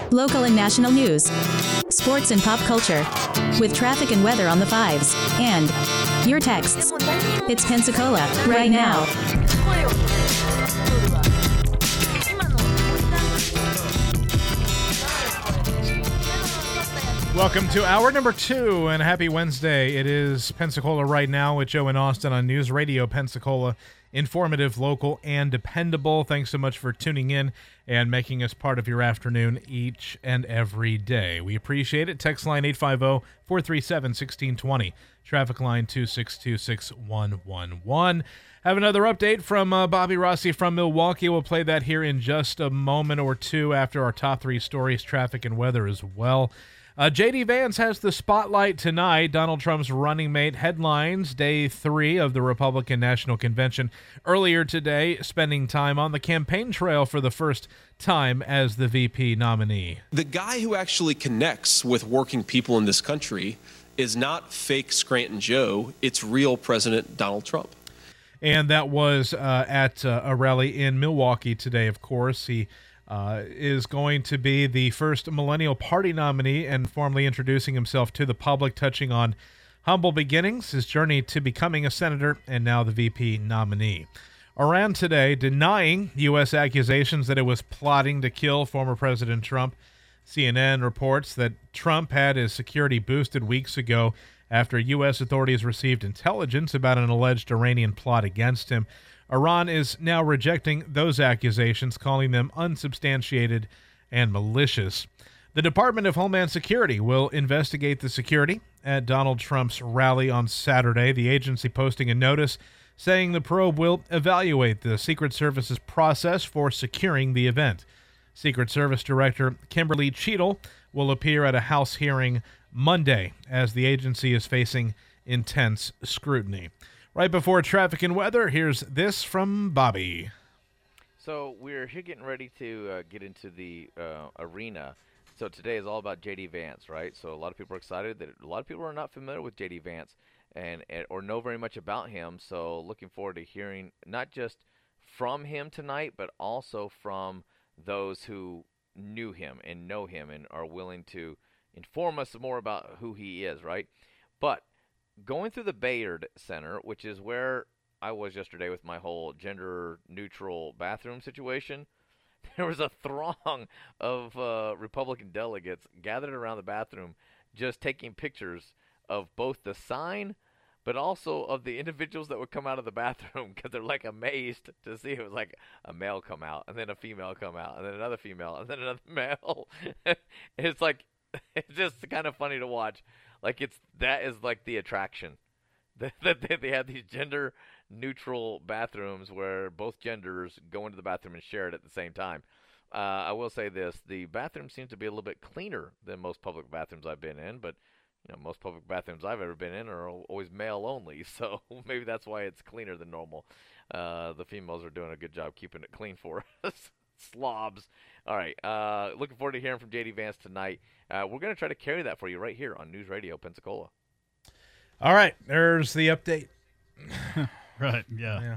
local and national news, sports and pop culture, with traffic and weather on the fives, and your texts. It's Pensacola, right now. Welcome to hour number 2, and happy Wednesday. It is Pensacola Right Now with Joe and Austin on News Radio Pensacola. Informative, local, and dependable. Thanks so much for tuning in and making us part of your afternoon each and every day. We appreciate it. Text line 850-437-1620. Traffic line 2626111. Have another update from Bobby Rossi from Milwaukee. We'll play that here in just a moment or two after our top 3 stories, traffic and weather as well. J.D. Vance has the spotlight tonight. Donald Trump's running mate headlines day 3 of the Republican National Convention. Earlier today, spending time on the campaign trail for the first time as the VP nominee. The guy who actually connects with working people in this country is not fake Scranton Joe. It's real President Donald Trump. And that was at a rally in Milwaukee today, of course. He is going to be the first Millennial Party nominee and formally introducing himself to the public, touching on humble beginnings, his journey to becoming a senator, and now the VP nominee. Iran today denying U.S. accusations that it was plotting to kill former President Trump. CNN reports that Trump had his security boosted weeks ago after U.S. authorities received intelligence about an alleged Iranian plot against him. Iran is now rejecting those accusations, calling them unsubstantiated and malicious. The Department of Homeland Security will investigate the security at Donald Trump's rally on Saturday, the agency posting a notice saying the probe will evaluate the Secret Service's process for securing the event. Secret Service Director Kimberly Cheadle will appear at a House hearing Monday as the agency is facing intense scrutiny. Right before traffic and weather, here's this from Bobby. So we're here getting ready to get into the arena. So today is all about J.D. Vance, right? So a lot of people are excited. That a lot of people are not familiar with J.D. Vance and or know very much about him. So looking forward to hearing not just from him tonight, but also from those who knew him and know him and are willing to inform us more about who he is, right? But going through the Bayard Center, which is where I was yesterday with my whole gender-neutral bathroom situation, there was a throng of Republican delegates gathered around the bathroom just taking pictures of both the sign but also of the individuals that would come out of the bathroom because they're like amazed to see it was like a male come out and then a female come out and then another female and then another male. It's like, it's just kind of funny to watch. Like that is like the attraction that they have these gender neutral bathrooms where both genders go into the bathroom and share it at the same time. I will say this, the bathroom seems to be a little bit cleaner than most public bathrooms I've been in, but you know, most public bathrooms I've ever been in are always male only, so maybe that's why it's cleaner than normal. The females are doing a good job keeping it clean for us. Slobs. All right. Looking forward to hearing from J.D. Vance tonight. We're going to try to carry that for you right here on News Radio Pensacola. All right. There's the update. Right. Yeah.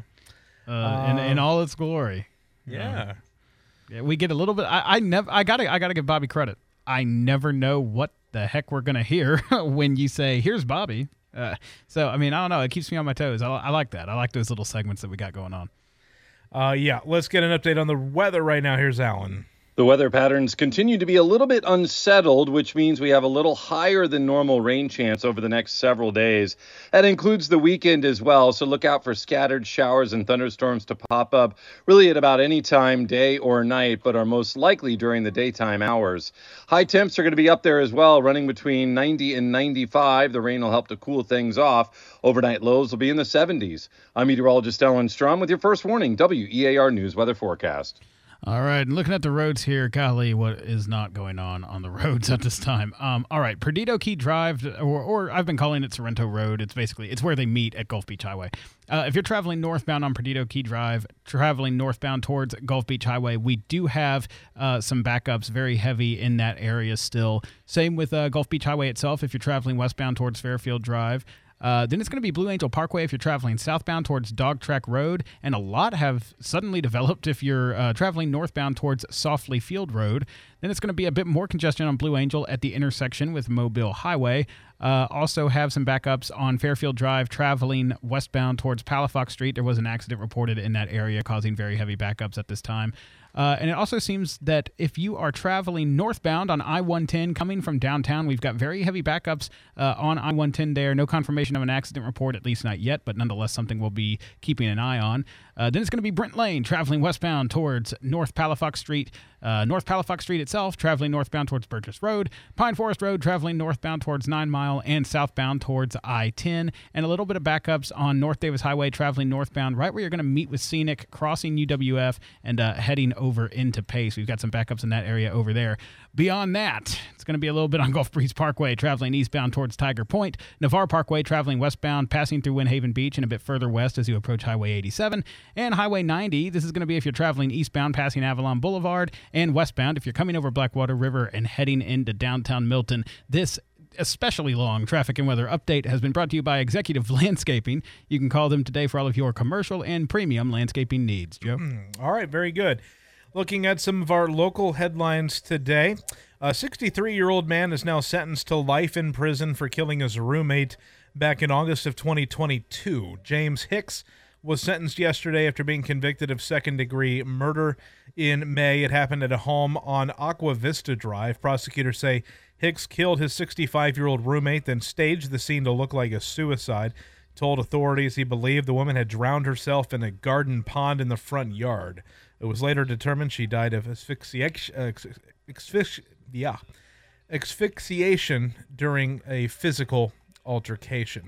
In all its glory. Yeah. Yeah. We get a little bit. I gotta give Bobby credit. I never know what the heck we're gonna hear when you say, "Here's Bobby." So I mean, I don't know. It keeps me on my toes. I like that. I like those little segments that we got going on. Yeah, let's get an update on the weather right now. Here's Alan. The weather patterns continue to be a little bit unsettled, which means we have a little higher than normal rain chance over the next several days. That includes the weekend as well, so look out for scattered showers and thunderstorms to pop up really at about any time, day or night, but are most likely during the daytime hours. High temps are going to be up there as well, running between 90 and 95. The rain will help to cool things off. Overnight lows will be in the 70s. I'm meteorologist Ellen Strom with your first warning, WEAR News Weather Forecast. All right, and looking at the roads here, golly, what is not going on the roads at this time? All right, Perdido Key Drive, or I've been calling it Sorrento Road. It's where they meet at Gulf Beach Highway. If you're traveling northbound on Perdido Key Drive, traveling northbound towards Gulf Beach Highway, we do have some backups very heavy in that area still. Same with Gulf Beach Highway itself. If you're traveling westbound towards Fairfield Drive, Then it's going to be Blue Angel Parkway if you're traveling southbound towards Dog Track Road, and a lot have suddenly developed if you're traveling northbound towards Softly Field Road. Then it's going to be a bit more congestion on Blue Angel at the intersection with Mobile Highway. Also have some backups on Fairfield Drive traveling westbound towards Palafox Street. There was an accident reported in that area causing very heavy backups at this time. And it also seems that if you are traveling northbound on I-110 coming from downtown, we've got very heavy backups on I-110 there. No confirmation of an accident report, at least not yet, but nonetheless something we'll be keeping an eye on. Then it's going to be Brent Lane traveling westbound towards North Palafox Street. North Palafox Street itself traveling northbound towards Burgess Road. Pine Forest Road traveling northbound towards 9 Mile and southbound towards I-10. And a little bit of backups on North Davis Highway traveling northbound right where you're going to meet with Scenic, crossing UWF, and heading over into Pace. We've got some backups in that area over there. Beyond that, it's going to be a little bit on Gulf Breeze Parkway traveling eastbound towards Tiger Point. Navarre Parkway traveling westbound, passing through Windhaven Beach and a bit further west as you approach Highway 87. And Highway 90, this is going to be if you're traveling eastbound, passing Avalon Boulevard, and westbound if you're coming over Blackwater River and heading into downtown Milton. This especially long traffic and weather update has been brought to you by Executive Landscaping. You can call them today for all of your commercial and premium landscaping needs. Joe? All right, very good. Looking at some of our local headlines today, a 63-year-old man is now sentenced to life in prison for killing his roommate back in August of 2022. James Hicks was sentenced yesterday after being convicted of second-degree murder in May. It happened at a home on Aqua Vista Drive. Prosecutors say Hicks killed his 65-year-old roommate, then staged the scene to look like a suicide. Told authorities he believed the woman had drowned herself in a garden pond in the front yard. It was later determined she died of asphyxiation during a physical altercation.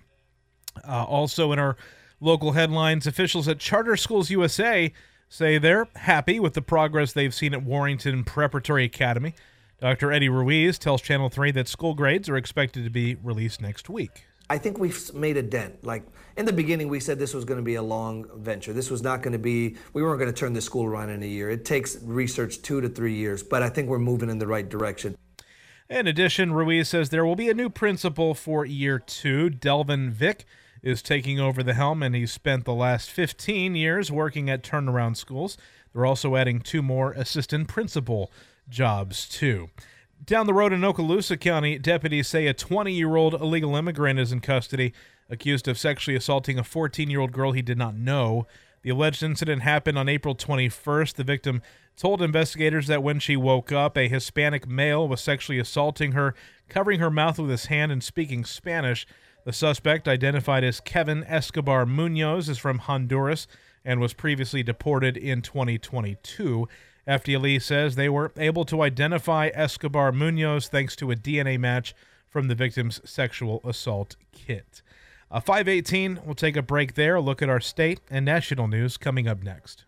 Also in our local headlines, officials at Charter Schools USA say they're happy with the progress they've seen at Warrington Preparatory Academy. Dr. Eddie Ruiz tells Channel 3 that school grades are expected to be released next week. I think we've made a dent. Like in the beginning, we said this was going to be a long venture. This was not going to be, we weren't going to turn the school around in a year. It takes research 2 to 3 years, but I think we're moving in the right direction. In addition, Ruiz says there will be a new principal for year 2. Delvin Vick is taking over the helm, and he's spent the last 15 years working at turnaround schools. They're also adding 2 more assistant principal jobs, too. Down the road in Okaloosa County, deputies say a 20-year-old illegal immigrant is in custody, accused of sexually assaulting a 14-year-old girl he did not know. The alleged incident happened on April 21st. The victim told investigators that when she woke up, a Hispanic male was sexually assaulting her, covering her mouth with his hand and speaking Spanish. The suspect, identified as Kevin Escobar Munoz, is from Honduras and was previously deported in 2022. FDLE says they were able to identify Escobar Munoz thanks to a DNA match from the victim's sexual assault kit. 5:18, we'll take a break there. A look at our state and national news coming up next.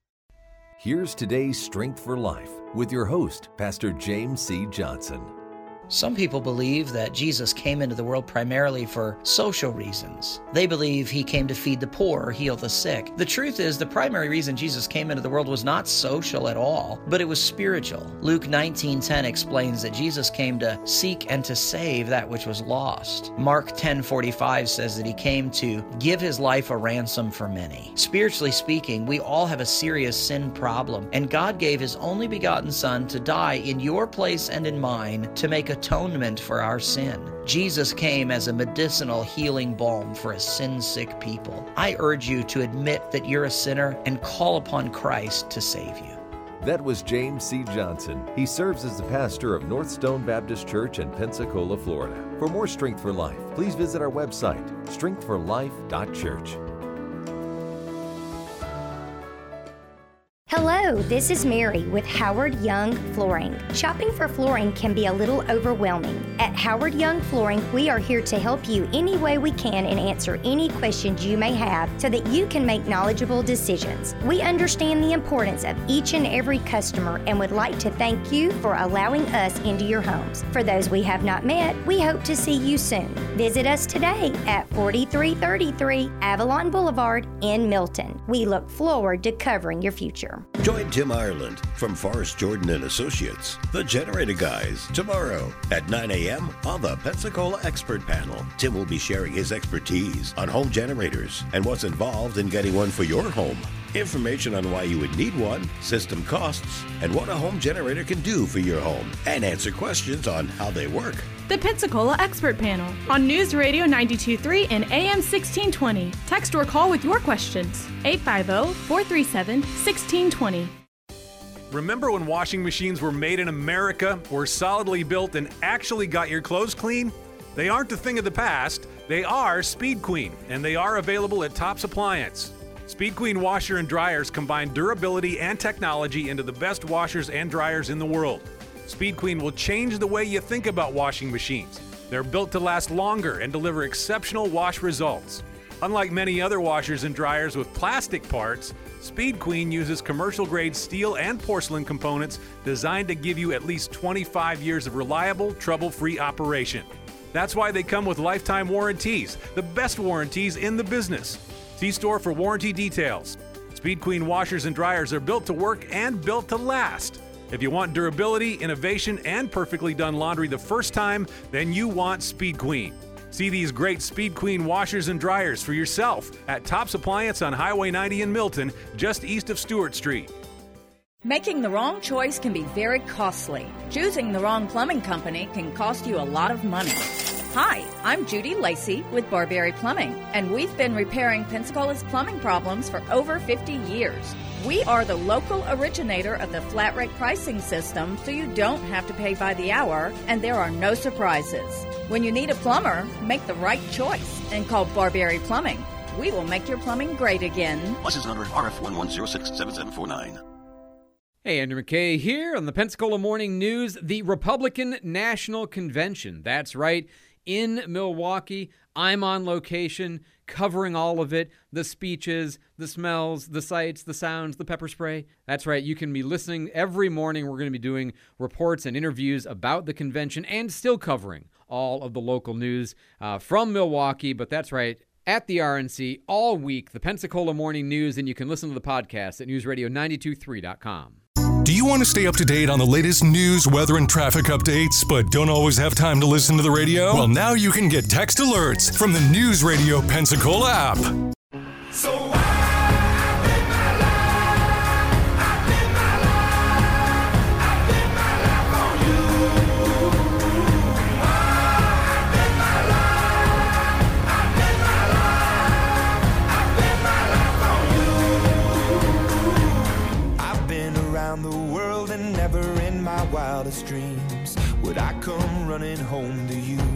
Here's today's Strength for Life with your host, Pastor James C. Johnson. Some people believe that Jesus came into the world primarily for social reasons. They believe he came to feed the poor or heal the sick. The truth is, the primary reason Jesus came into the world was not social at all, but it was spiritual. Luke 19:10 explains that Jesus came to seek and to save that which was lost. Mark 10:45 says that he came to give his life a ransom for many. Spiritually speaking, we all have a serious sin problem, and God gave his only begotten Son to die in your place and in mine to make atonement for our sin. Jesus came as a medicinal healing balm for a sin-sick people. I urge you to admit that you're a sinner and call upon Christ to save you. That was James C. Johnson. He serves as the pastor of North Stone Baptist Church in Pensacola, Florida. For more Strength for Life, please visit our website, strengthforlife.church. Hello, this is Mary with Howard Young Flooring. Shopping for flooring can be a little overwhelming. At Howard Young Flooring, we are here to help you any way we can and answer any questions you may have so that you can make knowledgeable decisions. We understand the importance of each and every customer and would like to thank you for allowing us into your homes. For those we have not met, we hope to see you soon. Visit us today at 4333 Avalon Boulevard in Milton. We look forward to covering your future. Join Tim Ireland from Forrest Jordan and Associates, the Generator Guys, tomorrow at 9 a.m. on the Pensacola Expert Panel. Tim will be sharing his expertise on home generators and what's involved in getting one for your home. Information on why you would need one, system costs, and what a home generator can do for your home, and answer questions on how they work. The Pensacola Expert Panel on News Radio 92.3 and AM 1620. Text or call with your questions. 850-437-1620. Remember when washing machines were made in America, were solidly built, and actually got your clothes clean? They aren't a thing of the past. They are Speed Queen, and they are available at Tops Appliance. Speed Queen washer and dryers combine durability and technology into the best washers and dryers in the world. Speed Queen will change the way you think about washing machines. They're built to last longer and deliver exceptional wash results. Unlike many other washers and dryers with plastic parts, Speed Queen uses commercial-grade steel and porcelain components designed to give you at least 25 years of reliable, trouble-free operation. That's why they come with lifetime warranties, the best warranties in the business. See store for warranty details. Speed Queen washers and dryers are built to work and built to last. If you want durability, innovation, and perfectly done laundry the first time, then you want Speed Queen. See these great Speed Queen washers and dryers for yourself at Tops Appliance on Highway 90 in Milton, just east of Stewart Street. Making the wrong choice can be very costly. Choosing the wrong plumbing company can cost you a lot of money. Hi, I'm Judy Lacey with Barberry Plumbing, and we've been repairing Pensacola's plumbing problems for over 50 years. We are the local originator of the flat rate pricing system, so you don't have to pay by the hour, and there are no surprises. When you need a plumber, make the right choice and call Barberry Plumbing. We will make your plumbing great again. License number RF11067749. Hey, Andrew McKay here on the Pensacola Morning News, the Republican National Convention. That's right. In Milwaukee, I'm on location, covering all of it, the speeches, the smells, the sights, the sounds, the pepper spray. That's right, you can be listening every morning. We're going to be doing reports and interviews about the convention and still covering all of the local news from Milwaukee. But that's right, at the RNC all week, the Pensacola Morning News, and you can listen to the podcast at newsradio923.com. Do you want to stay up to date on the latest news, weather, and traffic updates, but don't always have time to listen to the radio? Well, now you can get text alerts from the News Radio Pensacola app. So wildest dreams would I come running home to you.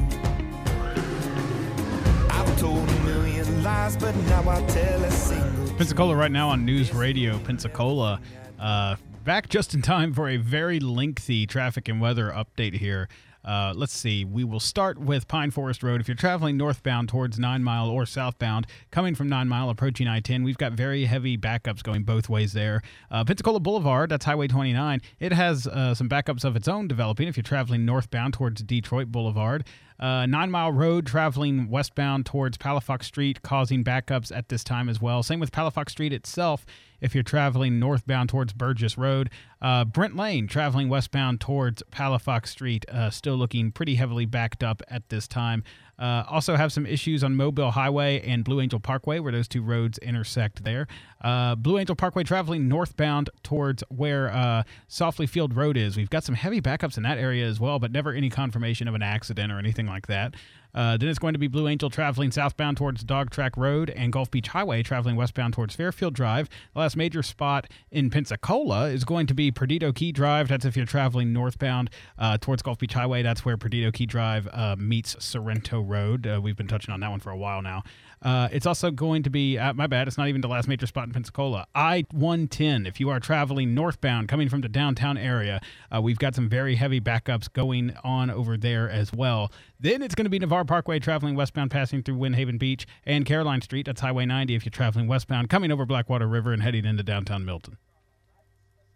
I've told a million lies, but now I tell a single. Pensacola right now on News Radio Pensacola. Back just in time for a very lengthy traffic and weather update here. Let's see. We will start with Pine Forest Road. If you're traveling northbound towards 9 Mile or southbound, coming from 9 Mile approaching I-10, we've got very heavy backups going both ways there. Pensacola Boulevard, that's Highway 29. It has some backups of its own developing if you're traveling northbound towards Detroit Boulevard. 9 Mile Road traveling westbound towards Palafox Street causing backups at this time as well. Same with Palafox Street itself if you're traveling northbound towards Burgess Road. Brent Lane traveling westbound towards Palafox Street still looking pretty heavily backed up at this time. Also have some issues on Mobile Highway and Blue Angel Parkway where those two roads intersect there. Blue Angel Parkway traveling northbound towards where Softly Field Road is. We've got some heavy backups in that area as well, but never any confirmation of an accident or anything like that. Then it's going to be Blue Angel traveling southbound towards Dog Track Road and Gulf Beach Highway traveling westbound towards Fairfield Drive. The last major spot in Pensacola is going to be Perdido Key Drive. That's if you're traveling northbound towards Gulf Beach Highway. That's where Perdido Key Drive meets Sorrento Road. We've been touching on that one for a while now. It's also going to be, my bad, it's not even the last major spot in Pensacola. I-110, if you are traveling northbound coming from the downtown area, we've got some very heavy backups going on over there as well. Then it's going to be Navarre Parkway traveling westbound passing through Windhaven Beach and Caroline Street. That's Highway 90 if you're traveling westbound coming over Blackwater River and heading into downtown Milton.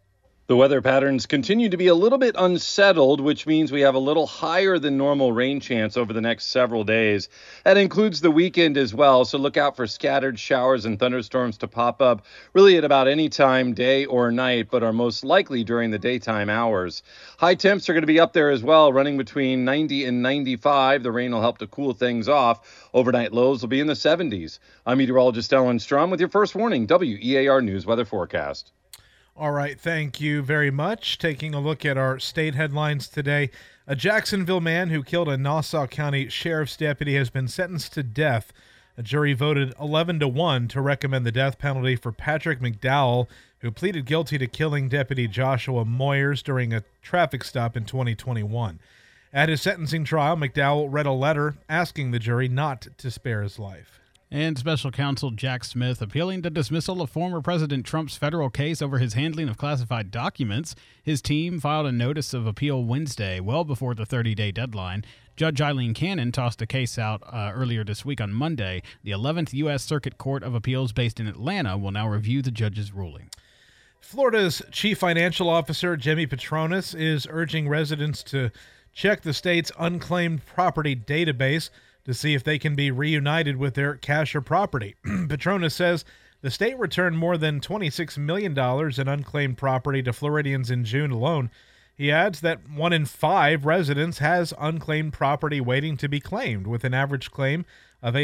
The weather patterns continue to be a little bit unsettled, which means we have a little higher than normal rain chance over the next several days. That includes the weekend as well, so look out for scattered showers and thunderstorms to pop up really at about any time, day or night, but are most likely during the daytime hours. High temps are going to be up there as well, running between 90 and 95. The rain will help to cool things off. Overnight lows will be in the 70s. I'm meteorologist Ellen Strum with your first warning WEAR News weather forecast. All right, thank you very much. Taking a look at our state headlines today, a Jacksonville man who killed a Nassau County sheriff's deputy has been sentenced to death. A jury voted 11-1 to recommend the death penalty for Patrick McDowell, who pleaded guilty to killing Deputy Joshua Moyers during a traffic stop in 2021. At his sentencing trial, McDowell read a letter asking the jury not to spare his life. And special counsel Jack Smith appealing the dismissal of former President Trump's federal case over his handling of classified documents. His team filed a notice of appeal Wednesday, well before the 30-day deadline. Judge Eileen Cannon tossed the case out earlier this week on Monday. The 11th U.S. Circuit Court of Appeals based in Atlanta will now review the judge's ruling. Florida's chief financial officer, Jimmy Patronis, is urging residents to check the state's unclaimed property database to see if they can be reunited with their cash or property. Patronis says the state returned more than $26 million in unclaimed property to Floridians in June alone. He adds that 1 in 5 residents has unclaimed property waiting to be claimed, with an average claim of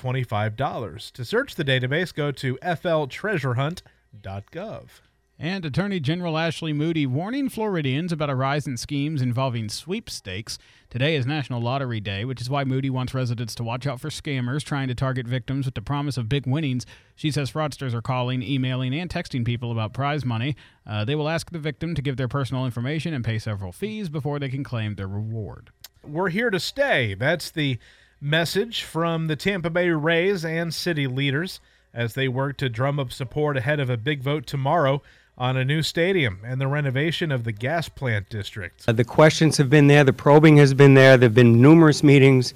$825. To search the database, go to fltreasurehunt.gov. And Attorney General Ashley Moody warning Floridians about a rise in schemes involving sweepstakes. Today is National Lottery Day, which is why Moody wants residents to watch out for scammers trying to target victims with the promise of big winnings. She says fraudsters are calling, emailing, and texting people about prize money. They will ask the victim to give their personal information and pay several fees before they can claim their reward. We're here to stay. That's the message from the Tampa Bay Rays and city leaders as they work to drum up support ahead of a big vote tomorrow on a new stadium and the renovation of the gas plant district. The questions have been there. The probing has been there. There have been numerous meetings,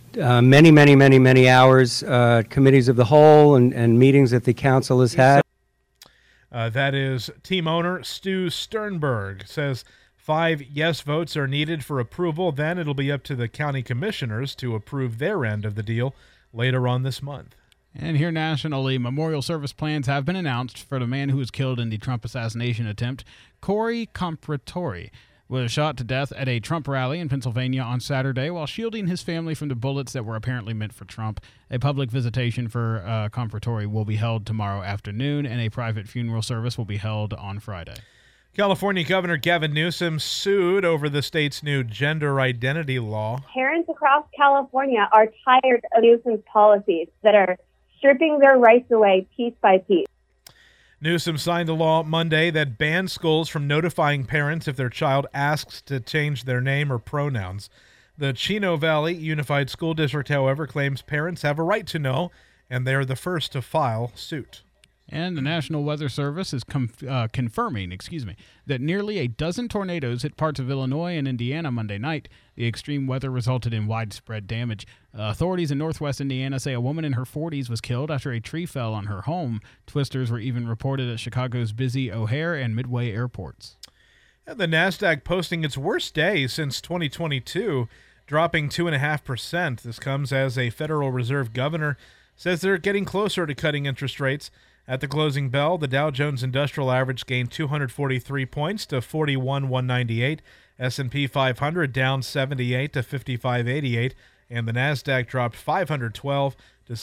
many hours, committees of the whole and meetings that the council has had. That is team owner Stu Sternberg says 5 yes votes are needed for approval. Then it'll be up to the county commissioners to approve their end of the deal later on this month. And here nationally, memorial service plans have been announced for the man who was killed in the Trump assassination attempt. Corey Comparatori was shot to death at a Trump rally in Pennsylvania on Saturday while shielding his family from the bullets that were apparently meant for Trump. A public visitation for Comparatori will be held tomorrow afternoon, and a private funeral service will be held on Friday. California Governor Gavin Newsom sued over the state's new gender identity law. Parents across California are tired of Newsom's policies that are stripping their rights away piece by piece. Newsom signed a law Monday that bans schools from notifying parents if their child asks to change their name or pronouns. The Chino Valley Unified School District, however, claims parents have a right to know, and they are the first to file suit. And the National Weather Service is confirming that nearly a dozen tornadoes hit parts of Illinois and Indiana Monday night. The extreme weather resulted in widespread damage. Authorities in northwest Indiana say a woman in her 40s was killed after a tree fell on her home. Twisters were even reported at Chicago's busy O'Hare and Midway airports. And the NASDAQ posting its worst day since 2022, dropping 2.5%. This comes as a Federal Reserve governor says they're getting closer to cutting interest rates. At the closing bell, the Dow Jones Industrial Average gained 243 points to 41,198. S&P 500 down 78 to 5588, and the NASDAQ dropped 512 to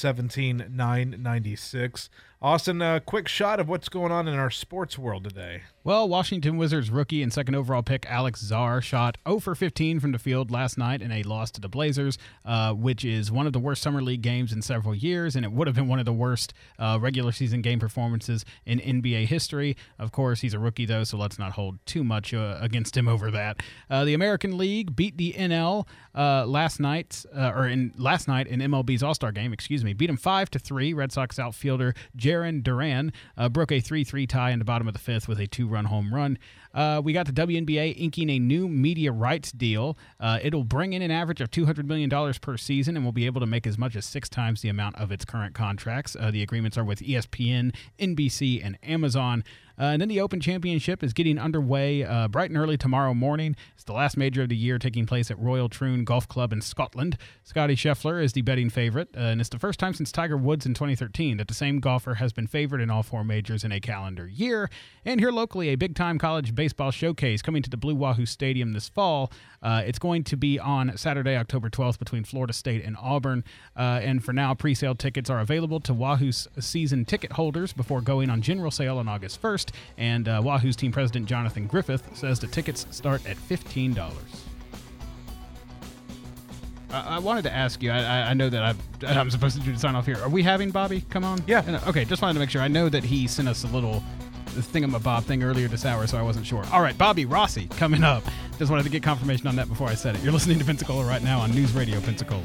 17,996. Austin, a quick shot of what's going on in our sports world today. Well, Washington Wizards rookie and second overall pick Alex Zar shot 0 for 15 from the field last night in a loss to the Blazers, which is one of the worst summer league games in several years, and it would have been one of the worst regular season game performances in NBA history. Of course, he's a rookie, though, so let's not hold too much against him over that. The American League beat the NL last night in MLB's All-Star game, beat him 5-3. Red Sox outfielder Jarren Duran broke a 3-3 tie in the bottom of the fifth with a 2-run home run. We got the WNBA inking a new media rights deal. It'll bring in an average of $200 million per season and will be able to make as much as 6 times the amount of its current contracts. The agreements are with ESPN, NBC, and Amazon. And then the Open Championship is getting underway bright and early tomorrow morning. It's the last major of the year, taking place at Royal Troon Golf Club in Scotland. Scottie Scheffler is the betting favorite, and it's the first time since Tiger Woods in 2013 that the same golfer has been favored in all 4 majors in a calendar year. And here locally, a big-time college baseball showcase coming to the Blue Wahoo Stadium this fall. It's going to be on Saturday, October 12th, between Florida State and Auburn. And for now, pre-sale tickets are available to Wahoo's season ticket holders before going on general sale on August 1st. And Wahoo's team president Jonathan Griffith says the tickets start at $15. I wanted to ask you, I know that I'm supposed to do the sign off here. Are we having Bobby come on? Yeah. Okay, just wanted to make sure. I know that he sent us a little thingamabob thing earlier this hour, so I wasn't sure. All right, Bobby Rossi coming up. Just wanted to get confirmation on that before I said it. You're listening to Pensacola right now on News Radio Pensacola.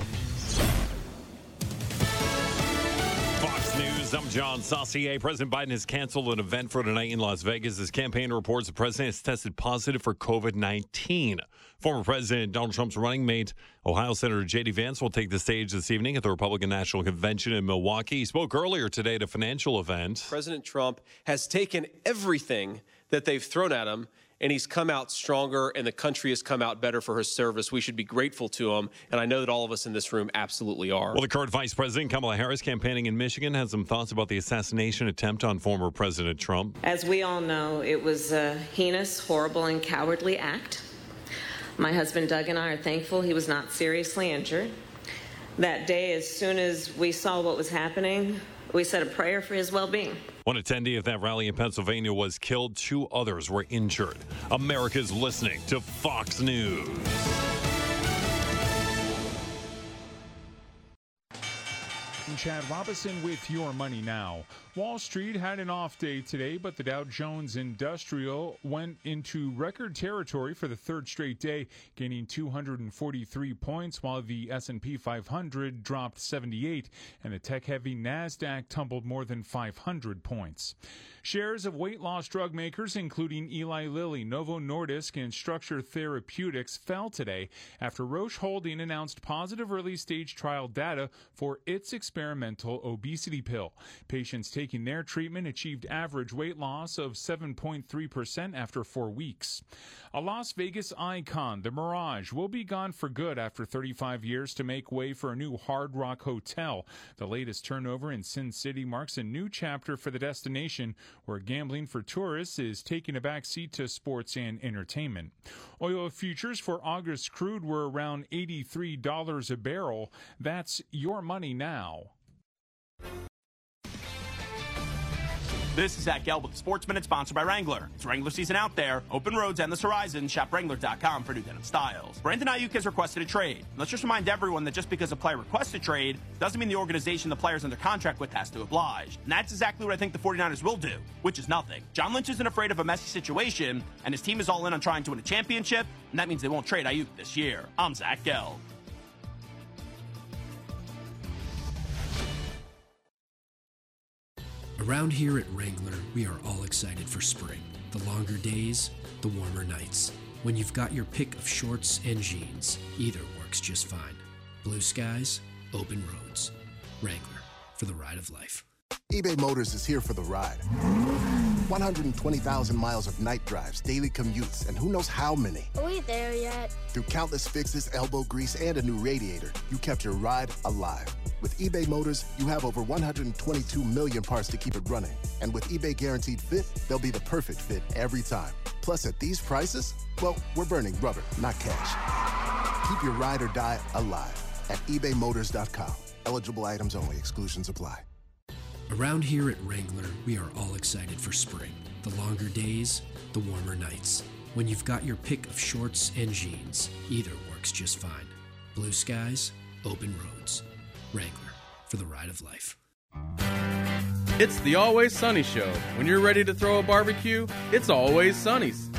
I'm John Saucier. President Biden has canceled an event for tonight in Las Vegas. His campaign reports the president has tested positive for COVID-19. Former President Donald Trump's running mate, Ohio Senator J.D. Vance, will take the stage this evening at the Republican National Convention in Milwaukee. He spoke earlier today at a financial event. President Trump has taken everything that they've thrown at him, and he's come out stronger, and the country has come out better for his service. We should be grateful to him, and I know that all of us in this room absolutely are. Well, the current Vice President, Kamala Harris, campaigning in Michigan, has some thoughts about the assassination attempt on former President Trump. As we all know, it was a heinous, horrible, and cowardly act. My husband Doug and I are thankful he was not seriously injured. That day, as soon as we saw what was happening, we said a prayer for his well-being. One attendee at that rally in Pennsylvania was killed. 2 others were injured. America's listening to Fox News. Chad Robinson with Your Money Now. Wall Street had an off day today, but the Dow Jones Industrial went into record territory for the 3rd straight day, gaining 243 points, while the S&P 500 dropped 78, and the tech-heavy NASDAQ tumbled more than 500 points. Shares of weight loss drug makers, including Eli Lilly, Novo Nordisk, and Structure Therapeutics, fell today after Roche Holding announced positive early-stage trial data for its experimental obesity pill. Patients taking their treatment achieved average weight loss of 7.3% after 4 weeks. A Las Vegas icon, the Mirage, will be gone for good after 35 years to make way for a new Hard Rock hotel. The latest turnover in Sin City marks a new chapter for the destination, where gambling for tourists is taking a back seat to sports and entertainment. Oil futures for August crude were around $83 a barrel. That's Your Money Now. This is Zach Gelb with the Sports Minute, sponsored by Wrangler. It's Wrangler season out there. Open roads and this horizon. Shop Wrangler.com for new denim styles. Brandon Ayuk has requested a trade. Let's just remind everyone that just because a player requests a trade doesn't mean the organization the player's under contract with has to oblige. And that's exactly what I think the 49ers will do, which is nothing. John Lynch isn't afraid of a messy situation, and his team is all in on trying to win a championship, and that means they won't trade Ayuk this year. I'm Zach Gelb. Around here at Wrangler, we are all excited for spring. The longer days, the warmer nights. When you've got your pick of shorts and jeans, either works just fine. Blue skies, open roads. Wrangler, for the ride of life. eBay Motors is here for the ride. 120,000 miles of night drives, daily commutes, and who knows how many. Are we there yet? Through countless fixes, elbow grease, and a new radiator, you kept your ride alive. With eBay Motors, you have over 122 million parts to keep it running. And with eBay Guaranteed Fit, they'll be the perfect fit every time. Plus, at these prices, well, we're burning rubber, not cash. Keep your ride or die alive at ebaymotors.com. Eligible items only. Exclusions apply. Around here at Wrangler, we are all excited for spring. The longer days, the warmer nights. When you've got your pick of shorts and jeans, either works just fine. Blue skies, open roads. Wrangler, for the ride of life. It's the Always Sunny Show. When you're ready to throw a barbecue, it's Always Sunny's.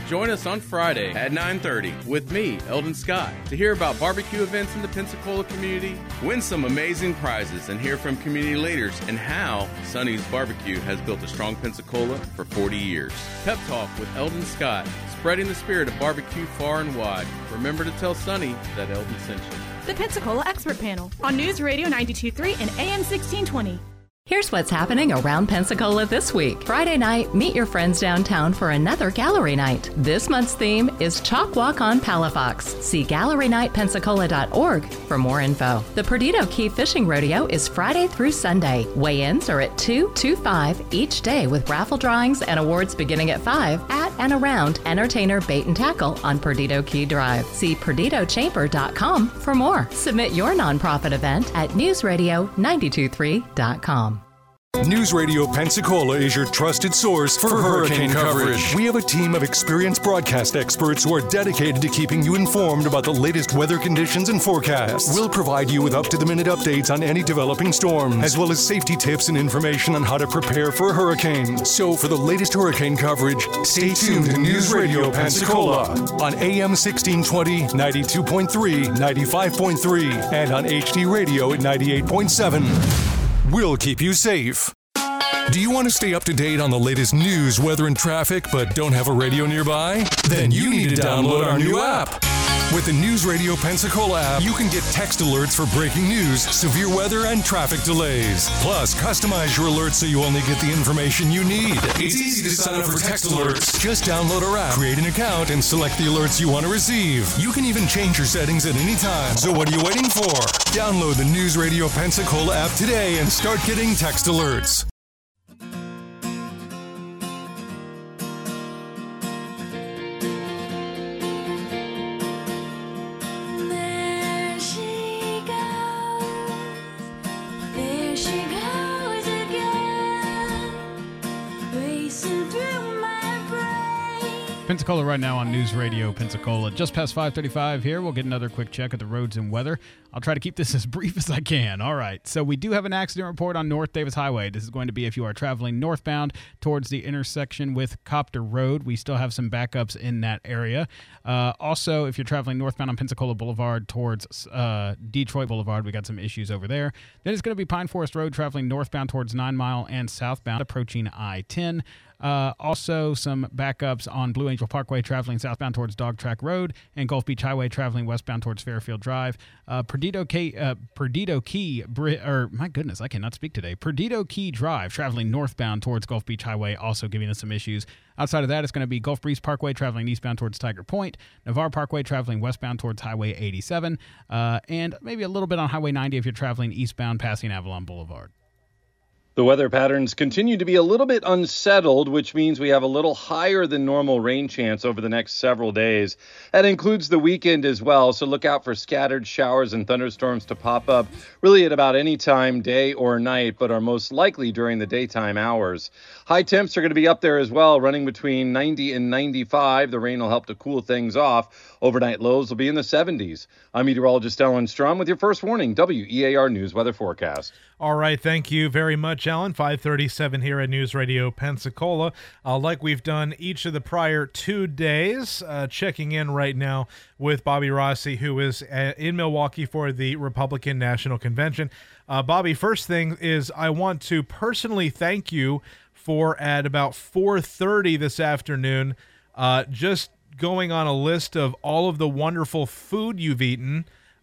Join us on Friday at 9:30 with me, Eldon Scott, to hear about barbecue events in the Pensacola community, win some amazing prizes, and hear from community leaders and how Sonny's Barbecue has built a strong Pensacola for 40 years. Pep Talk with Eldon Scott, spreading the spirit of barbecue far and wide. Remember to tell Sonny that Eldon sent you. The Pensacola Expert Panel on News Radio 92.3 and AM 1620. Here's what's happening around Pensacola this week. Friday night, meet your friends downtown for another gallery night. This month's theme is Chalk Walk on Palafox. See gallerynightpensacola.org for more info. The Perdido Key Fishing Rodeo is Friday through Sunday. Weigh-ins are at 2 to 5 each day with raffle drawings and awards beginning at 5 at and around Entertainer Bait and Tackle on Perdido Key Drive. See perdidochamber.com for more. Submit your nonprofit event at newsradio923.com. News Radio Pensacola is your trusted source for hurricane coverage. We have a team of experienced broadcast experts who are dedicated to keeping you informed about the latest weather conditions and forecasts. We'll provide you with up-to-the-minute updates on any developing storms, as well as safety tips and information on how to prepare for a hurricane. So for the latest hurricane coverage, stay tuned to News Radio Pensacola on AM 1620, 92.3, 95.3, and on HD Radio at 98.7. We'll keep you safe. Do you want to stay up to date on the latest news, weather, and traffic, but don't have a radio nearby? Then you need to download our new app. With the News Radio Pensacola app, you can get text alerts for breaking news, severe weather, and traffic delays. Plus, customize your alerts so you only get the information you need. It's easy to sign up for text alerts. Just download our app, create an account, and select the alerts you want to receive. You can even change your settings at any time. So what are you waiting for? Download the News Radio Pensacola app today and start getting text alerts. Pensacola right now on News Radio Pensacola. Just past 5:35 here. We'll get another quick check at the roads and weather. I'll try to keep this as brief as I can. All right. So we do have an accident report on North Davis Highway. This is going to be if you are traveling northbound towards the intersection with Copter Road. We still have some backups in that area. Also, if you're traveling northbound on Pensacola Boulevard towards Detroit Boulevard, we got some issues over there. Then it's going to be Pine Forest Road traveling northbound towards 9 Mile and southbound approaching I-10. Also, some backups on Blue Angel Parkway traveling southbound towards Dog Track Road and Gulf Beach Highway traveling westbound towards Fairfield Drive. Perdido Key Drive traveling northbound towards Gulf Beach Highway also giving us some issues. Outside of that, it's going to be Gulf Breeze Parkway traveling eastbound towards Tiger Point, Navarre Parkway traveling westbound towards Highway 87, and maybe a little bit on Highway 90 if you're traveling eastbound passing Avalon Boulevard. The weather patterns continue to be a little bit unsettled, which means we have a little higher than normal rain chance over the next several days. That includes the weekend as well, so look out for scattered showers and thunderstorms to pop up really at about any time, day or night, but are most likely during the daytime hours. High temps are going to be up there as well, running between 90 and 95. The rain will help to cool things off. Overnight lows will be in the 70s. I'm meteorologist Alan Strum with your first warning, WEAR News Weather Forecast. All right, thank you very much, Alan. 5:37 here at News Radio Pensacola. Like we've done each of the prior 2 days, checking in right now with Bobby Rossi, who is in Milwaukee for the Republican National Convention. Bobby, first thing is I want to personally thank you for at about 4:30 this afternoon, just going on a list of all of the wonderful food you've eaten.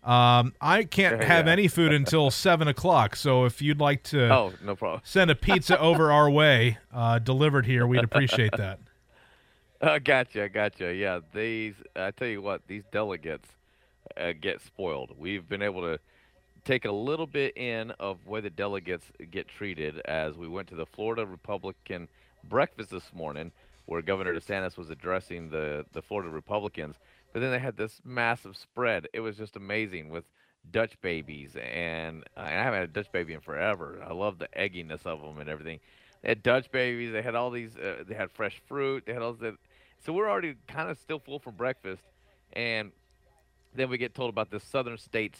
I can't have any food until 7 o'clock, so if you'd like to no problem. send a pizza over our way, delivered here, we'd appreciate that. Gotcha. Yeah, I tell you what, these delegates get spoiled. We've been able to take a little bit in of where the delegates get treated as we went to the Florida Republican breakfast this morning where Governor DeSantis was addressing the Florida Republicans. But then they had this massive spread. It was just amazing with Dutch babies, and I haven't had a Dutch baby in forever. I love the egginess of them and everything. They had Dutch babies. They had all these. They had fresh fruit. They had all this. So we're already kind of still full for breakfast, and then we get told about this Southern States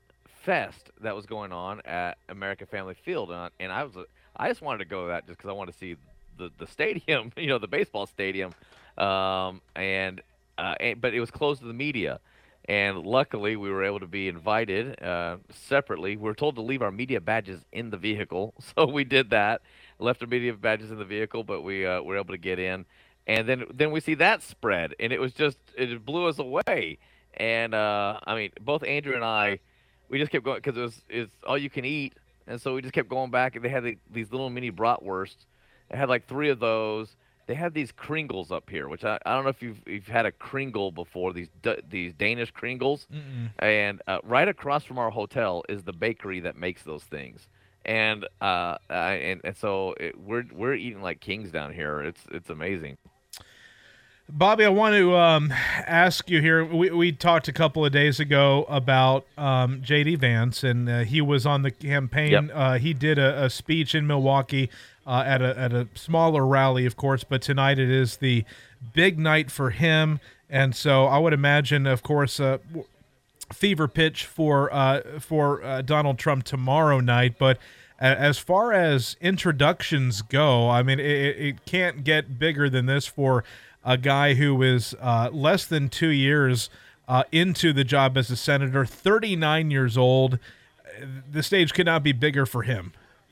Fest that was going on at American Family Field, and I just wanted to go to that just because I wanted to see the stadium, the baseball stadium. But it was closed to the media. And luckily, we were able to be invited separately. We were told to leave our media badges in the vehicle, so we did that. Left our media badges in the vehicle, but we were able to get in. And then we see that spread, and it blew us away. And I mean, both Andrew and I, we just kept going because it's all you can eat, and so we just kept going back. And they had these little mini bratwursts. They had like 3 of those. They have these Kringles up here, which I don't know if you've had a Kringle before. These Danish Kringles, and right across from our hotel is the bakery that makes those things, and so we're eating like kings down here. It's amazing. Bobby, I want to ask you here. We talked a couple of days ago about J.D. Vance, and he was on the campaign. Yep. He did a speech in Milwaukee at a smaller rally, of course, but tonight it is the big night for him. And so I would imagine, of course, fever pitch for Donald Trump tomorrow night. But as far as introductions go, I mean, it can't get bigger than this for a guy who is less than 2 years into the job as a senator, 39 years old. The stage could not be bigger for him.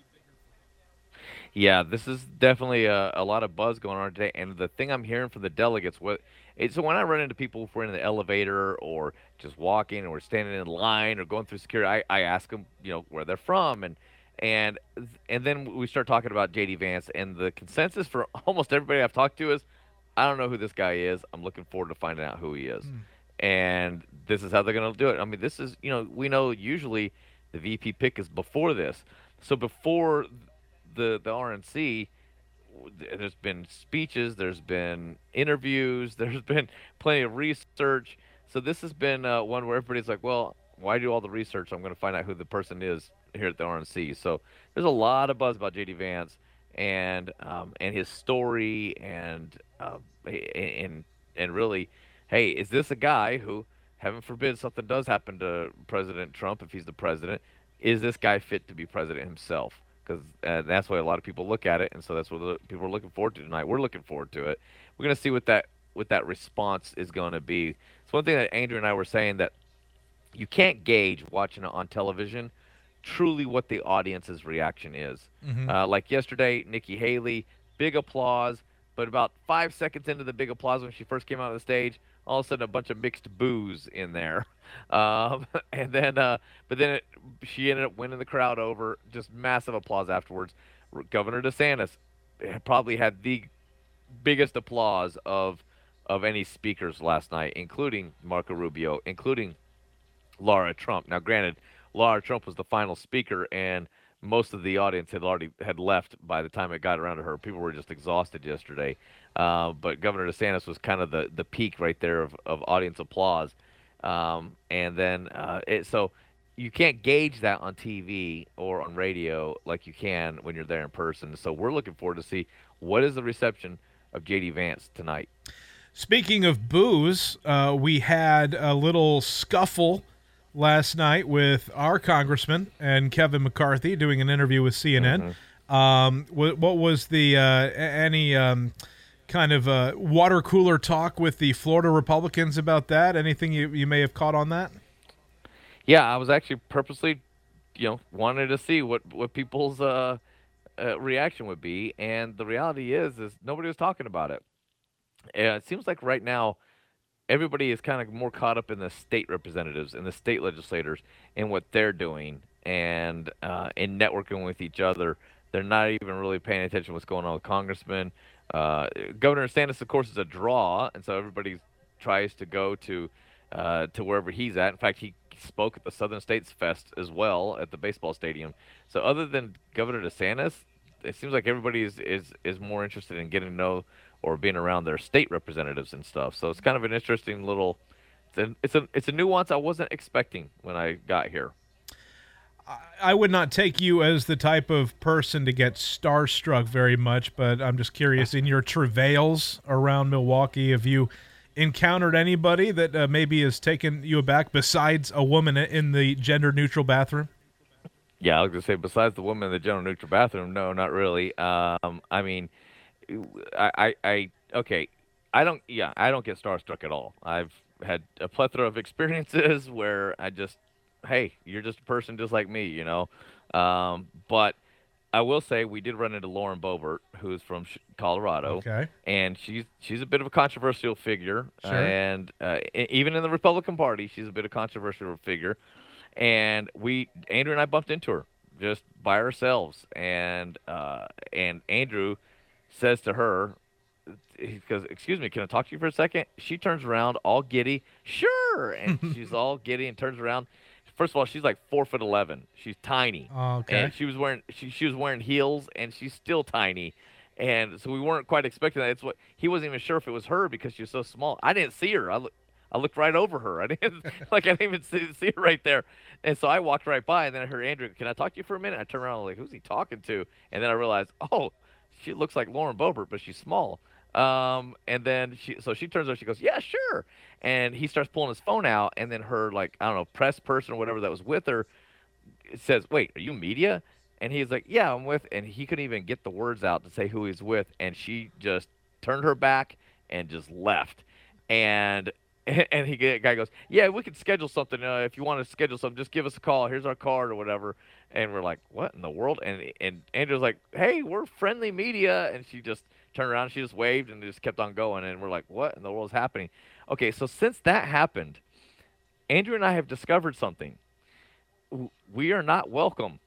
Yeah, this is definitely a lot of buzz going on today. And the thing I'm hearing from the delegates, so when I run into people if we're in the elevator or just walking or standing in line or going through security, I ask them, where they're from. And then we start talking about J.D. Vance. And the consensus for almost everybody I've talked to is, I don't know who this guy is. I'm looking forward to finding out who he is. And this is how they're going to do it. I mean, this is, we know usually the VP pick is before this. So before the RNC, there's been speeches, there's been interviews, there's been plenty of research. So this has been one where everybody's like, well, why do all the research? I'm going to find out who the person is here at the RNC. So there's a lot of buzz about J.D. Vance and his story and really, hey, is this a guy who, heaven forbid something does happen to President Trump if he's the president, is this guy fit to be president himself? Because that's why a lot of people look at it, and so that's what people are looking forward to tonight. We're looking forward to it. We're going to see what that response is going to be. It's one thing that Andrew and I were saying, that you can't gauge watching it on television truly what the audience's reaction is. Like yesterday, Nikki Haley, big applause, but about 5 seconds into the big applause when she first came out on the stage, all of a sudden a bunch of mixed boos in there. She ended up winning the crowd over, just massive applause afterwards. Governor DeSantis probably had the biggest applause of any speakers last night, including Marco Rubio, including Laura Trump. Now, granted, Laura Trump was the final speaker, and most of the audience had left by the time it got around to her. People were just exhausted yesterday. But Governor DeSantis was kind of the peak right there of audience applause. So you can't gauge that on TV or on radio like you can when you're there in person. So we're looking forward to see what is the reception of J.D. Vance tonight. Speaking of boos, we had a little scuffle last night with our congressman and Kevin McCarthy doing an interview with CNN. What was the any kind of water cooler talk with the Florida Republicans about that? Anything you may have caught on that? Yeah, I was actually purposely, wanted to see what people's reaction would be, and the reality is nobody was talking about it. It seems like right now, everybody is kind of more caught up in the state representatives and the state legislators and what they're doing and in networking with each other. They're not even really paying attention to what's going on with congressmen. Governor DeSantis, of course, is a draw, and so everybody tries to go to wherever he's at. In fact, he spoke at the Southern States Fest as well at the baseball stadium. So other than Governor DeSantis, it seems like everybody is more interested in getting to know or being around their state representatives and stuff. So it's kind of an interesting little it's a nuance I wasn't expecting when I got here. I would not take you as the type of person to get starstruck very much, but I'm just curious, in your travails around Milwaukee, have you encountered anybody that maybe has taken you aback besides a woman in the gender-neutral bathroom? Yeah, I was going to say, besides the woman in the gender-neutral bathroom, no, not really. I I don't get starstruck at all. I've had a plethora of experiences where hey, you're just a person just like me, But I will say we did run into Lauren Boebert, who's from Colorado. Okay. And she's a bit of a controversial figure. Sure. And even in the Republican Party, she's a bit of a controversial figure. And Andrew and I bumped into her just by ourselves. And Andrew says to her, he goes, "Excuse me, can I talk to you for a second?" She turns around all giddy. Sure. And she's all giddy and turns around. First of all, she's like 4'11". She's tiny. Oh, okay. And she was wearing heels, and she's still tiny. And so we weren't quite expecting that. He wasn't even sure if it was her because she was so small. I didn't see her. I looked right over her. I didn't even see her right there. And so I walked right by, and then I heard Andrew, "Can I talk to you for a minute?" I turned around, like, who's he talking to? And then I realized, oh, she looks like Lauren Boebert, but she's small. And then she turns over, she goes, "Yeah, sure." And he starts pulling his phone out, and then her, like, I don't know, press person or whatever that was with her says, "Wait, are you media?" And he's like, "Yeah, I'm with," and he couldn't even get the words out to say who he's with, and she just turned her back and just left. And the guy goes, "Yeah, we could schedule something. If you want to schedule something, just give us a call. Here's our card," or whatever. And we're like, "What in the world?" And Andrew's like, "Hey, we're friendly media." And she just turned around, she just waved and just kept on going. And we're like, "What in the world is happening?" Okay, so since that happened, Andrew and I have discovered something. We are not welcome.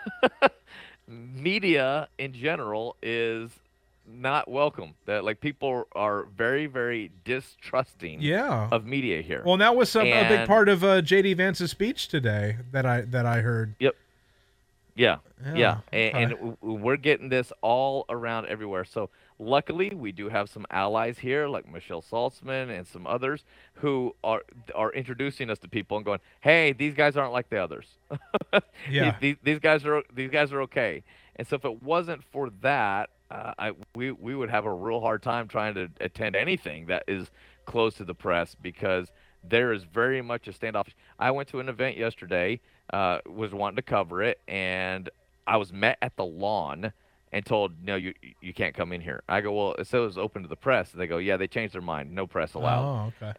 Media in general is not welcome. That, like, people are very, very distrusting of media here. Well, and that was a big part of J.D. Vance's speech today that I heard. Yep. Yeah. Okay. And we're getting this all around everywhere. So luckily, we do have some allies here, like Michelle Saltzman and some others, who are introducing us to people and going, "Hey, these guys aren't like the others. Yeah. These guys are okay." And so if it wasn't for that, we would have a real hard time trying to attend anything that is close to the press, because there is very much a standoff. I went to an event yesterday, was wanting to cover it, and I was met at the lawn and told, "No, you can't come in here." I go, "Well, it said it was open to the press." And they go, "Yeah, they changed their mind. No press allowed." Oh, okay.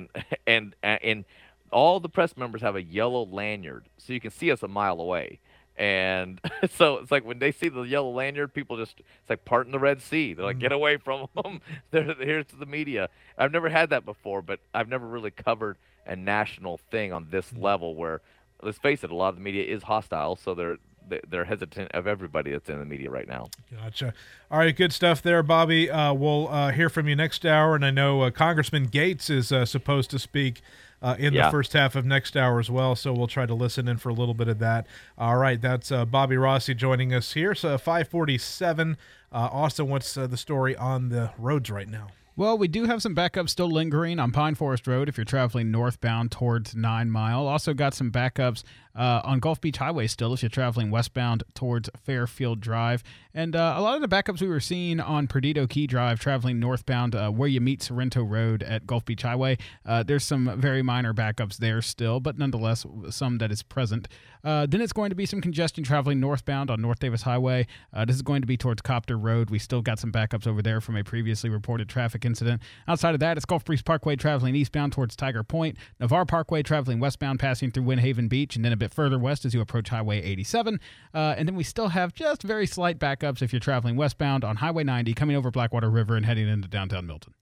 And all the press members have a yellow lanyard, so you can see us a mile away. And so it's like when they see the yellow lanyard, people it's like parting the Red Sea. They're like, "Get away from them." Here's the media. I've never had that before, but I've never really covered a national thing on this level where, let's face it, a lot of the media is hostile, so they're hesitant of everybody that's in the media right now. Gotcha. All right, good stuff there, Bobby. We'll hear from you next hour, and I know Congressman Gates is supposed to speak in the first half of next hour as well, so we'll try to listen in for a little bit of that. All right, that's Bobby Rossi joining us here. So 5:47. Austin, what's the story on the roads right now? Well, we do have some backups still lingering on Pine Forest Road if you're traveling northbound towards 9 Mile. Also got some backups on Gulf Beach Highway still if you're traveling westbound towards Fairfield Drive. And a lot of the backups we were seeing on Perdido Key Drive traveling northbound where you meet Sorrento Road at Gulf Beach Highway. There's some very minor backups there still, but nonetheless some that is present. Then it's going to be some congestion traveling northbound on North Davis Highway. This is going to be towards Copter Road. We still got some backups over there from a previously reported traffic incident. Outside of that, it's Gulf Breeze Parkway traveling eastbound towards Tiger Point, Navarre Parkway traveling westbound passing through Windhaven Beach, and then a bit further west as you approach Highway 87. And then we still have just very slight backups if you're traveling westbound on Highway 90 coming over Blackwater River and heading into downtown Milton.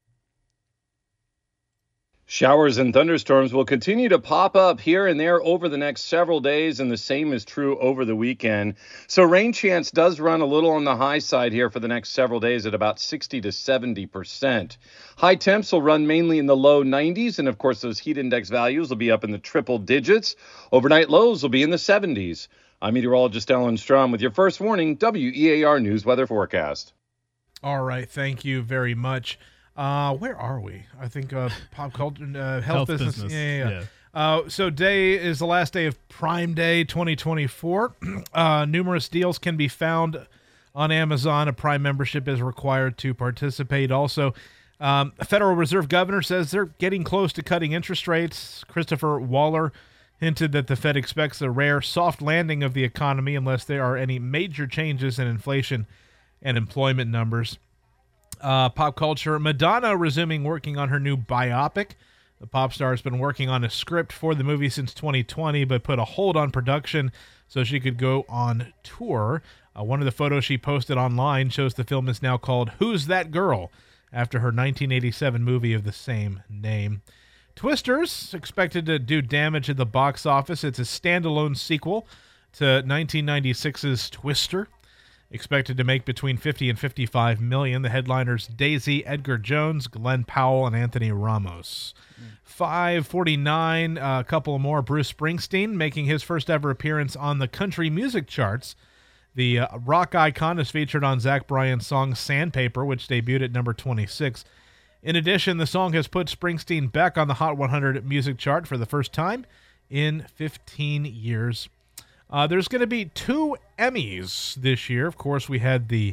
Showers and thunderstorms will continue to pop up here and there over the next several days, and the same is true over the weekend. So rain chance does run a little on the high side here for the next several days at about 60 to 70%. High temps will run mainly in the low 90s, and of course those heat index values will be up in the triple digits. Overnight lows will be in the 70s. I'm meteorologist Alan Strom with your first warning WEAR News Weather Forecast. All right, thank you very much. Where are we? I think pop culture, health business. Yeah. So today is the last day of Prime Day 2024. Numerous deals can be found on Amazon. A Prime membership is required to participate. Also, a Federal Reserve governor says they're getting close to cutting interest rates. Christopher Waller hinted that the Fed expects a rare soft landing of the economy unless there are any major changes in inflation and employment numbers. Pop culture, Madonna resuming working on her new biopic. The pop star has been working on a script for the movie since 2020, but put a hold on production so she could go on tour. One of the photos she posted online shows the film is now called Who's That Girl?, after her 1987 movie of the same name. Twisters, expected to do damage at the box office. It's a standalone sequel to 1996's Twister. Expected to make between 50 and 55 million. The headliners Daisy Edgar Jones, Glenn Powell, and Anthony Ramos. 549, a couple more. Bruce Springsteen making his first ever appearance on the country music charts. The rock icon is featured on Zach Bryan's song Sandpaper, which debuted at number 26. In addition, the song has put Springsteen back on the Hot 100 music chart for the first time in 15 years. There's going to be 2 Emmys this year. Of course, we had the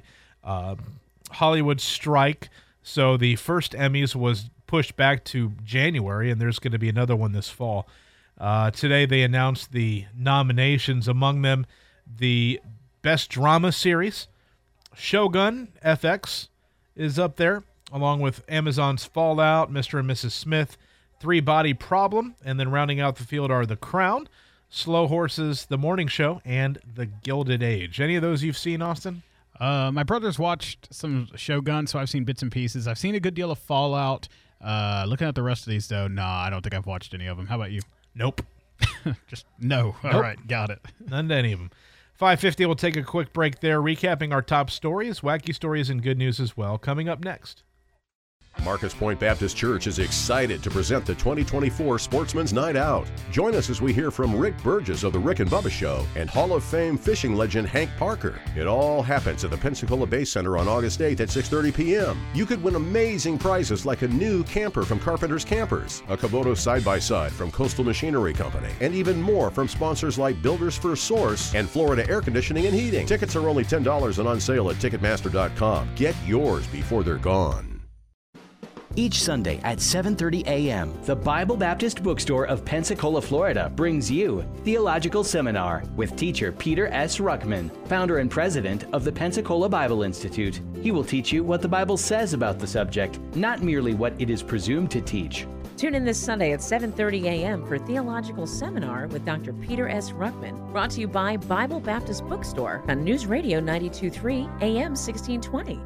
Hollywood strike, so the first Emmys was pushed back to January, and there's going to be another one this fall. Today, they announced the nominations. Among them, the Best Drama Series, Shogun, FX, is up there, along with Amazon's Fallout, Mr. and Mrs. Smith, 3 Body Problem, and then rounding out the field are The Crown, Slow Horses, The Morning Show, and The Gilded Age. Any of those you've seen, Austin? My brother's watched some Shogun, so I've seen bits and pieces. I've seen a good deal of Fallout. Looking at the rest of these, though, I don't think I've watched any of them. How about you? Nope. Just no. Nope. All right, got it. None to any of them. 5:50, we'll take a quick break there, recapping our top stories, wacky stories, and good news as well. Coming up next. Marcus Point Baptist Church is excited to present the 2024 Sportsman's Night Out. Join us as we hear from Rick Burgess of The Rick and Bubba Show and Hall of Fame fishing legend Hank Parker. It all happens at the Pensacola Bay Center on August 8th at 6:30 p.m. You could win amazing prizes like a new camper from Carpenter's Campers, a Kubota side-by-side from Coastal Machinery Company, and even more from sponsors like Builders First Source and Florida Air Conditioning and Heating. Tickets are only $10 and on sale at Ticketmaster.com. Get yours before they're gone. Each Sunday at 7:30 a.m., the Bible Baptist Bookstore of Pensacola, Florida brings you Theological Seminar with teacher Peter S. Ruckman, founder and president of the Pensacola Bible Institute. He will teach you what the Bible says about the subject, not merely what it is presumed to teach. Tune in this Sunday at 7:30 a.m. for Theological Seminar with Dr. Peter S. Ruckman, brought to you by Bible Baptist Bookstore on News Radio 92.3 AM 1620.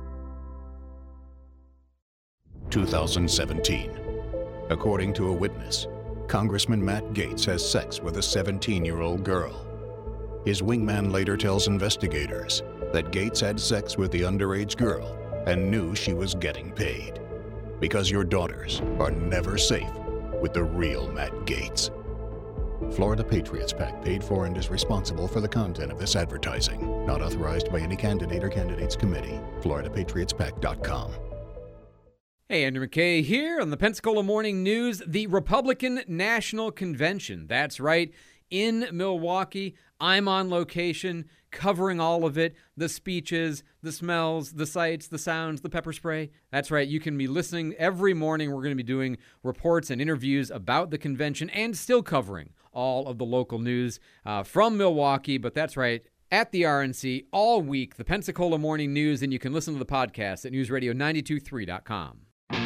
2017. According to a witness, Congressman Matt Gaetz has sex with a 17-year-old girl. His wingman later tells investigators that Gaetz had sex with the underage girl and knew she was getting paid. Because your daughters are never safe with the real Matt Gaetz. Florida Patriots PAC paid for and is responsible for the content of this advertising. Not authorized by any candidate or candidates committee. FloridaPatriotsPAC.com. Hey, Andrew McKay here on the Pensacola Morning News. The Republican National Convention, that's right, in Milwaukee. I'm on location, covering all of it, the speeches, the smells, the sights, the sounds, the pepper spray. That's right, you can be listening every morning. We're going to be doing reports and interviews about the convention and still covering all of the local news from Milwaukee. But that's right, at the RNC all week, the Pensacola Morning News, and you can listen to the podcast at newsradio923.com.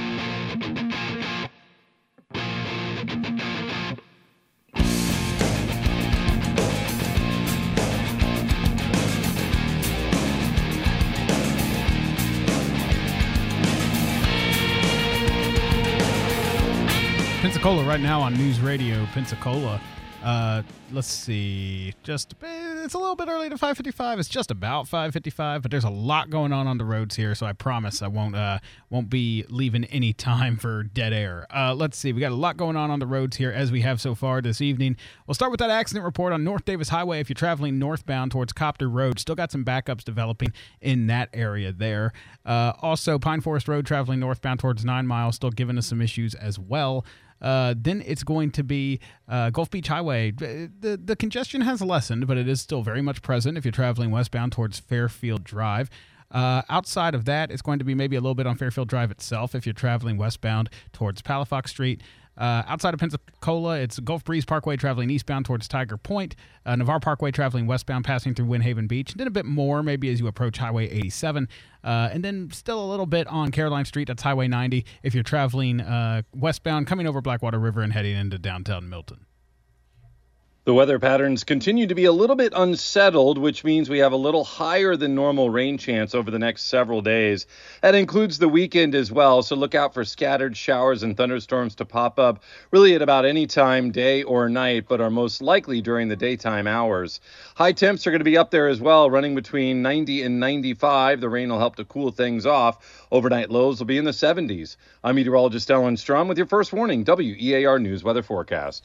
Pensacola right now on News Radio Pensacola. Let's see. It's a little bit early to 5:55. It's just about 5:55, but there's a lot going on the roads here, so I promise I won't be leaving any time for dead air. Let's see. We got a lot going on the roads here as we have so far this evening. We'll start with that accident report on North Davis Highway if you're traveling northbound towards Copter Road. Still got some backups developing in that area there. Also, Pine Forest Road traveling northbound towards 9 Mile still giving us some issues as well. Then it's going to be Gulf Beach Highway. The congestion has lessened, but it is still very much present if you're traveling westbound towards Fairfield Drive. Outside of that, it's going to be maybe a little bit on Fairfield Drive itself if you're traveling westbound towards Palafox Street. Outside of Pensacola, it's Gulf Breeze Parkway traveling eastbound towards Tiger Point, Navarre Parkway traveling westbound passing through Windhaven Beach, and then a bit more maybe as you approach Highway 87, and then still a little bit on Caroline Street. That's Highway 90 if you're traveling westbound, coming over Blackwater River and heading into downtown Milton. The weather patterns continue to be a little bit unsettled, which means we have a little higher than normal rain chance over the next several days. That includes the weekend as well, so look out for scattered showers and thunderstorms to pop up really at about any time, day or night, but are most likely during the daytime hours. High temps are going to be up there as well, running between 90 and 95. The rain will help to cool things off. Overnight lows will be in the 70s. I'm meteorologist Ellen Strom with your first warning WEAR News weather forecast.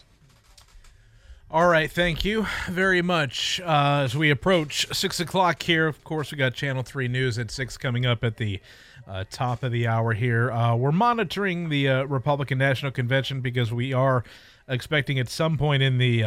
All right, thank you very much. As we approach 6 o'clock here, of course, we got Channel 3 News at 6 coming up at the top of the hour here. We're monitoring the Republican National Convention because we are expecting at some point in the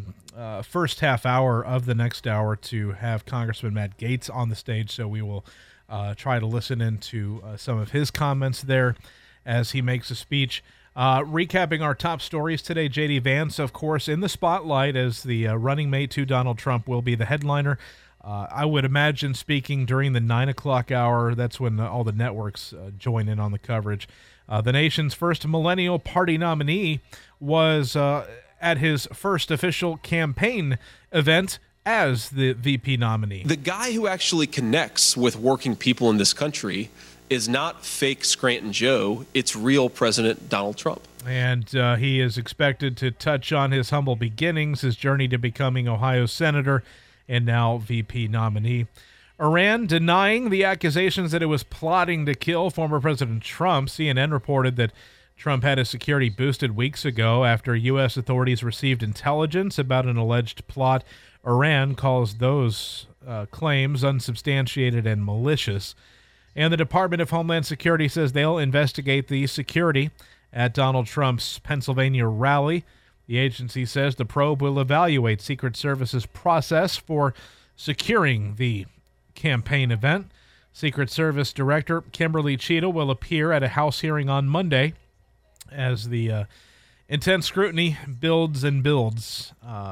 first half hour of the next hour to have Congressman Matt Gaetz on the stage, so we will try to listen into some of his comments there as he makes a speech. Recapping our top stories today, J.D. Vance, of course, in the spotlight as the running mate to Donald Trump will be the headliner. I would imagine speaking during the 9 o'clock hour. That's when all the networks join in on the coverage. The nation's first millennial party nominee was at his first official campaign event as the VP nominee. The guy who actually connects with working people in this country is not fake Scranton Joe, it's real President Donald Trump. And he is expected to touch on his humble beginnings, his journey to becoming Ohio Senator, and now VP nominee. Iran denying the accusations that it was plotting to kill former President Trump. CNN reported that Trump had his security boosted weeks ago after U.S. authorities received intelligence about an alleged plot. Iran calls those claims unsubstantiated and malicious. And the Department of Homeland Security says they'll investigate the security at Donald Trump's Pennsylvania rally. The agency says the probe will evaluate Secret Service's process for securing the campaign event. Secret Service Director Kimberly Cheadle will appear at a House hearing on Monday as the intense scrutiny builds and builds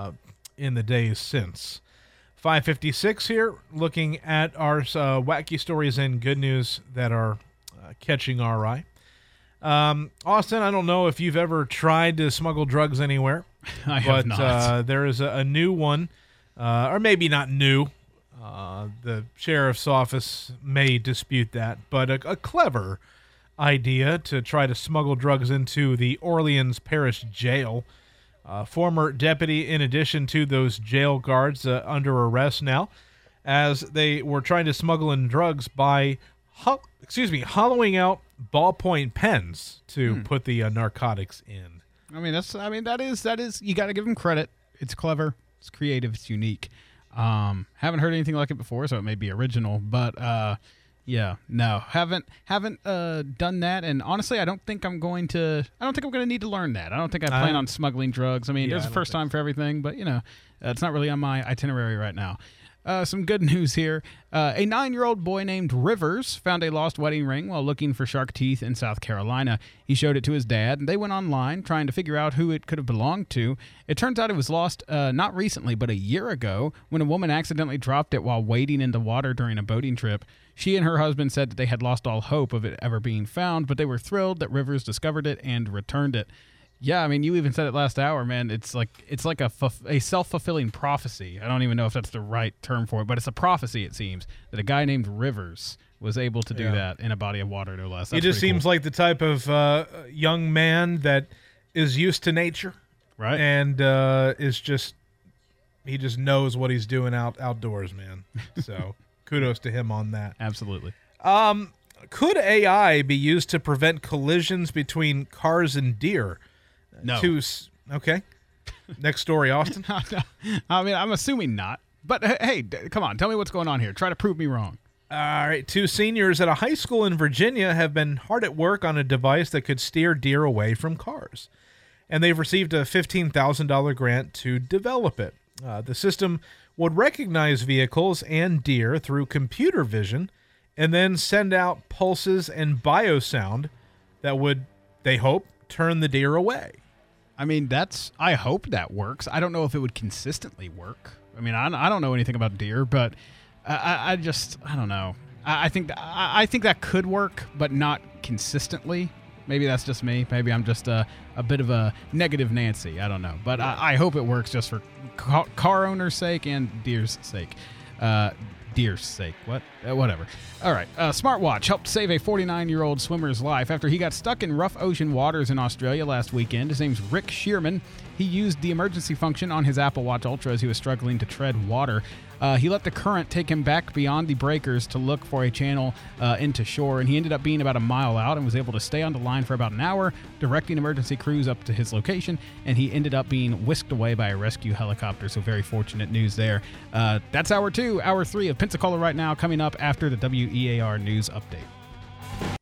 in the days since. 5:56 here, looking at our wacky stories and good news that are catching our eye. Austin, I don't know if you've ever tried to smuggle drugs anywhere. I have not. But there is a new one, or maybe not new. The sheriff's office may dispute that, but a clever idea to try to smuggle drugs into the Orleans Parish Jail. Former deputy, in addition to those jail guards under arrest now, as they were trying to smuggle in drugs by, hollowing out ballpoint pens to put the narcotics in. That is. You got to give them credit. It's clever. It's creative. It's unique. Haven't heard anything like it before, so it may be original, but yeah, no, haven't done that, and honestly, I don't think I'm going to need to learn that. I don't think I plan on smuggling drugs. There's a first time for everything, but it's not really on my itinerary right now. Some good news here. A 9-year-old boy named Rivers found a lost wedding ring while looking for shark teeth in South Carolina. He showed it to his dad, and they went online trying to figure out who it could have belonged to. It turns out it was lost not recently, but a year ago when a woman accidentally dropped it while wading in the water during a boating trip. She and her husband said that they had lost all hope of it ever being found, but they were thrilled that Rivers discovered it and returned it. Yeah, you even said it last hour, man. It's like a self-fulfilling prophecy. I don't even know if that's the right term for it, but it's a prophecy, it seems, that a guy named Rivers was able to do that in a body of water, no less. That's he just seems like the type of young man that is used to nature, right? And he just knows what he's doing outdoors, man. So kudos to him on that. Absolutely. Could AI be used to prevent collisions between cars and deer? No. Okay. Next story, Austin. No. I'm assuming not. But hey, come on. Tell me what's going on here. Try to prove me wrong. All right. 2 seniors at a high school in Virginia have been hard at work on a device that could steer deer away from cars. And they've received a $15,000 grant to develop it. The system would recognize vehicles and deer through computer vision and then send out pulses and biosound that would, they hope, turn the deer away. I mean, I hope that works. I don't know if it would consistently work. I mean, I don't know anything about deer, but I don't know. I think that could work, but not consistently. Maybe that's just me. Maybe I'm just a bit of a negative Nancy. I don't know. But I hope it works just for car owners' sake and deer's sake. Deer's sake. What? Whatever. All right. Smartwatch helped save a 49-year-old swimmer's life after he got stuck in rough ocean waters in Australia last weekend. His name's Rick Shearman. He used the emergency function on his Apple Watch Ultra as he was struggling to tread water. He let the current take him back beyond the breakers to look for a channel into shore, and he ended up being about a mile out and was able to stay on the line for about an hour, directing emergency crews up to his location, and he ended up being whisked away by a rescue helicopter, so very fortunate news there. That's Hour 2. Hour 3 of Pensacola Right Now coming up after the WEAR News Update.